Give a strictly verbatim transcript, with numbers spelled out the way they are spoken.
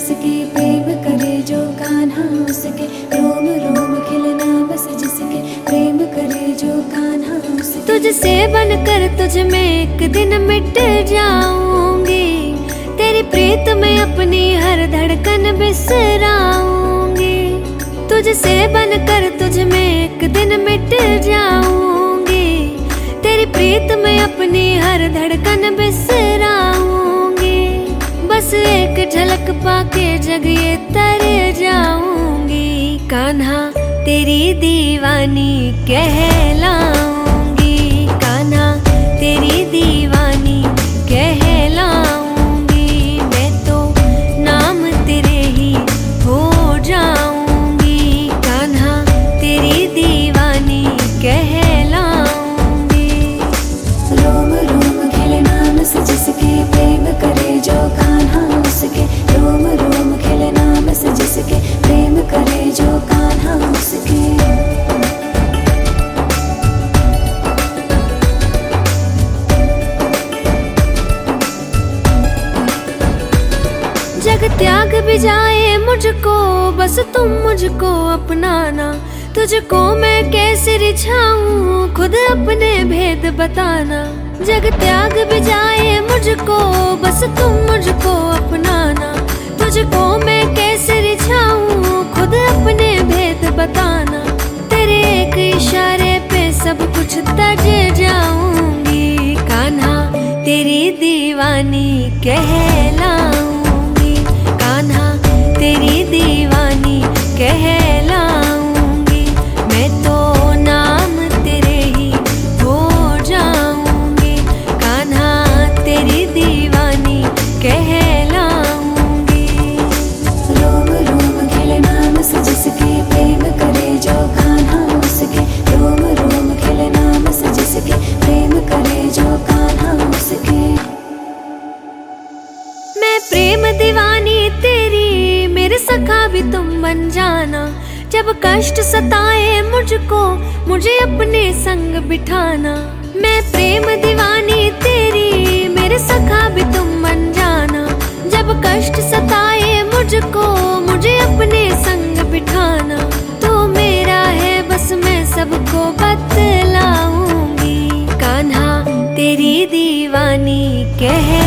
जिसके प्रेम करे जो कान्हा उसके, रोम रोम खिलना बस जिसके प्रेम करे जो कान्हा उसके। तुझसे बनकर तुझ में एक दिन मिट जाऊंगी, तेरी प्रीत में अपनी हर धड़कन बिसराऊंगी। तुझसे बनकर तुझ में एक दिन मिट जाऊंगी, तेरी प्रीत में अपनी हर धड़कन बिसराऊंगी। बस एक झलक पाके जग ये तर जाऊंगी, कान्हा तेरी दीवानी कहलाऊंगी, कान्हा तेरी दीवानी कहलाऊंगी। मैं तो नाम तेरे ही हो जाऊंगी, कान्हा तेरी दीवानी कहलाऊंगी। रोम रोम खिलना बस जिसके प्रेम करे जो कान्हा उसके, रोम रोम खिलना बस जिसके प्रेम करे जो कान्हा उसके। जग त्याग भी जाए मुझको, बस तुम मुझको अपनाना। तुझको मैं कैसे रिझाऊं, खुद अपने भेद बताना। जग त्याग भी जाए मुझको, बस तुम मुझको अपनाना। तुझको मैं कैसे रिझाऊं, खुद अपने भेद बताना। तेरे एक इशारे पे सब कुछ तज जाऊंगी, कान्हा तेरी दीवानी कहलाऊंगी, कान्हा तेरी दीवानी कहलाऊंगी। मैं तो नाम तेरे ही हो जाऊंगी, कान्हा तेरी दीवानी कहलाऊंगी। रोम रोम खिलना बस जिसके प्रेम करे जो कान्हा उसके, रोम रोम खिलना बस जिसके प्रेम करे जो कान्हा उसके। मैं प्रेम दीवानी तेरी, मेरे सखा भी तुम बन जाना। जब कष्ट सताए मुझको, मुझे अपने संग बिठाना। मैं प्रेम दीवानी तेरी, मेरे सखा भी तुम बन जाना। जब कष्ट सताए मुझको, मुझे अपने संग बिठाना। तू मेरा है बस मैं सबको बतलाऊंगी, कान्हा तेरी दीवानी कह